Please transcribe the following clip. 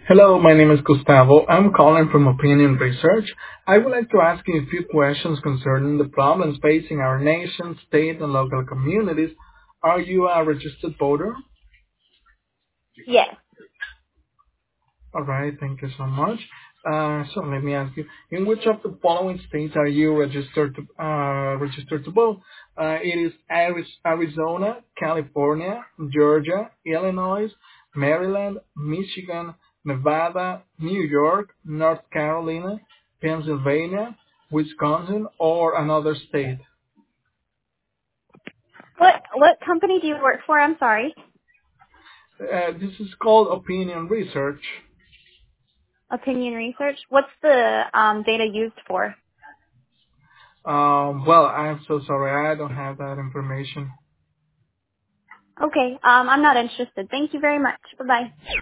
Hello, my name is Gustavo. I'm calling from Opinion Research. I would like to ask you a few questions concerning the problems facing our nation, state, and local communities. Are you a registered voter? Yes. All right, thank you so much. So let me ask you, in which of the following states are you registered to vote? It is Arizona, California, Georgia, Illinois, Maryland, Michigan, Nevada, New York, North Carolina, Pennsylvania, Wisconsin, or another state. What company do you work for? I'm sorry. This is called opinion research. Opinion Research. What's the data used for? Well, I'm so sorry, I don't have that information. Okay. I'm not interested. Thank you very much. Bye bye.